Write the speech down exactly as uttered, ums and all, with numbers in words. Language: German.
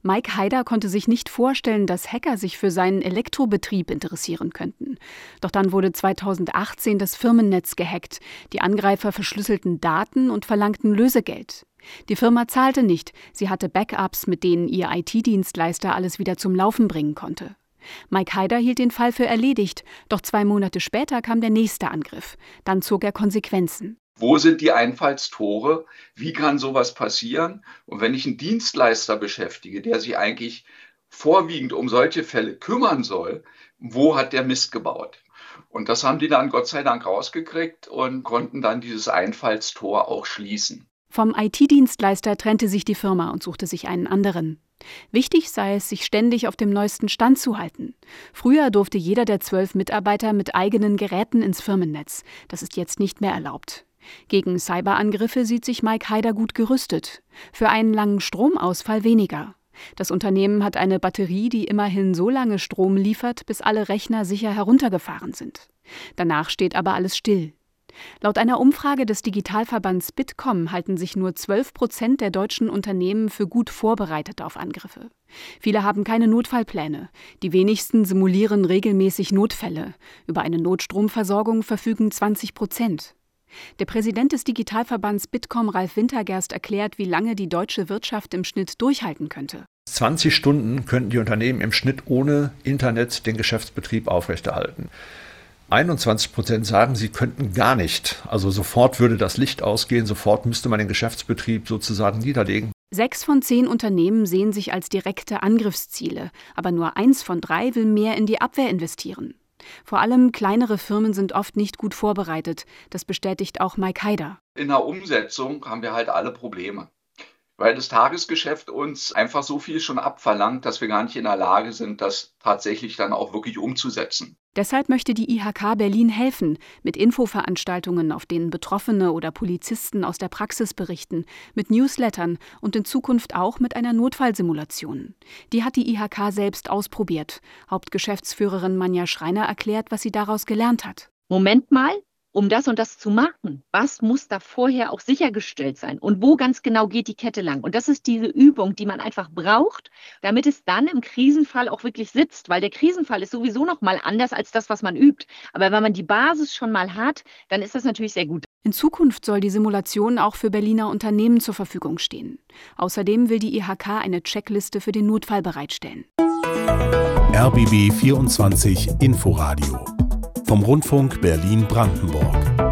Mike Haider konnte sich nicht vorstellen, dass Hacker sich für seinen Elektrobetrieb interessieren könnten. Doch dann wurde zweitausendachtzehn das Firmennetz gehackt. Die Angreifer verschlüsselten Daten und verlangten Lösegeld. Die Firma zahlte nicht. Sie hatte Backups, mit denen ihr I T-Dienstleister alles wieder zum Laufen bringen konnte. Mike Haider hielt den Fall für erledigt. Doch zwei Monate später kam der nächste Angriff. Dann zog er Konsequenzen. Wo sind die Einfallstore? Wie kann sowas passieren? Und wenn ich einen Dienstleister beschäftige, der sich eigentlich vorwiegend um solche Fälle kümmern soll, wo hat der Mist gebaut? Und das haben die dann Gott sei Dank rausgekriegt und konnten dann dieses Einfallstor auch schließen. Vom I T-Dienstleister trennte sich die Firma und suchte sich einen anderen. Wichtig sei es, sich ständig auf dem neuesten Stand zu halten. Früher durfte jeder der zwölf Mitarbeiter mit eigenen Geräten ins Firmennetz. Das ist jetzt nicht mehr erlaubt. Gegen Cyberangriffe sieht sich Mike Haider gut gerüstet. Für einen langen Stromausfall weniger. Das Unternehmen hat eine Batterie, die immerhin so lange Strom liefert, bis alle Rechner sicher heruntergefahren sind. Danach steht aber alles still. Laut einer Umfrage des Digitalverbands Bitkom halten sich nur zwölf Prozent der deutschen Unternehmen für gut vorbereitet auf Angriffe. Viele haben keine Notfallpläne. Die wenigsten simulieren regelmäßig Notfälle. Über eine Notstromversorgung verfügen zwanzig Prozent. Der Präsident des Digitalverbands Bitkom, Ralf Wintergerst, erklärt, wie lange die deutsche Wirtschaft im Schnitt durchhalten könnte. zwanzig Stunden könnten die Unternehmen im Schnitt ohne Internet den Geschäftsbetrieb aufrechterhalten. einundzwanzig Prozent sagen, sie könnten gar nicht. Also sofort würde das Licht ausgehen, sofort müsste man den Geschäftsbetrieb sozusagen niederlegen. Sechs von zehn Unternehmen sehen sich als direkte Angriffsziele, aber nur eins von drei will mehr in die Abwehr investieren. Vor allem kleinere Firmen sind oft nicht gut vorbereitet. Das bestätigt auch Mike Haider. In der Umsetzung haben wir halt alle Probleme, weil das Tagesgeschäft uns einfach so viel schon abverlangt, dass wir gar nicht in der Lage sind, das tatsächlich dann auch wirklich umzusetzen. Deshalb möchte die I H K Berlin helfen, mit Infoveranstaltungen, auf denen Betroffene oder Polizisten aus der Praxis berichten, mit Newslettern und in Zukunft auch mit einer Notfallsimulation. Die hat die I H K selbst ausprobiert. Hauptgeschäftsführerin Manja Schreiner erklärt, was sie daraus gelernt hat. Moment mal. Um das und das zu machen, was muss da vorher auch sichergestellt sein und wo ganz genau geht die Kette lang? Und das ist diese Übung, die man einfach braucht, damit es dann im Krisenfall auch wirklich sitzt, weil der Krisenfall ist sowieso noch mal anders als das, was man übt. Aber wenn man die Basis schon mal hat, dann ist das natürlich sehr gut. In Zukunft soll die Simulation auch für Berliner Unternehmen zur Verfügung stehen. Außerdem will die I H K eine Checkliste für den Notfall bereitstellen. R B B vierundzwanzig Inforadio vom Rundfunk Berlin-Brandenburg.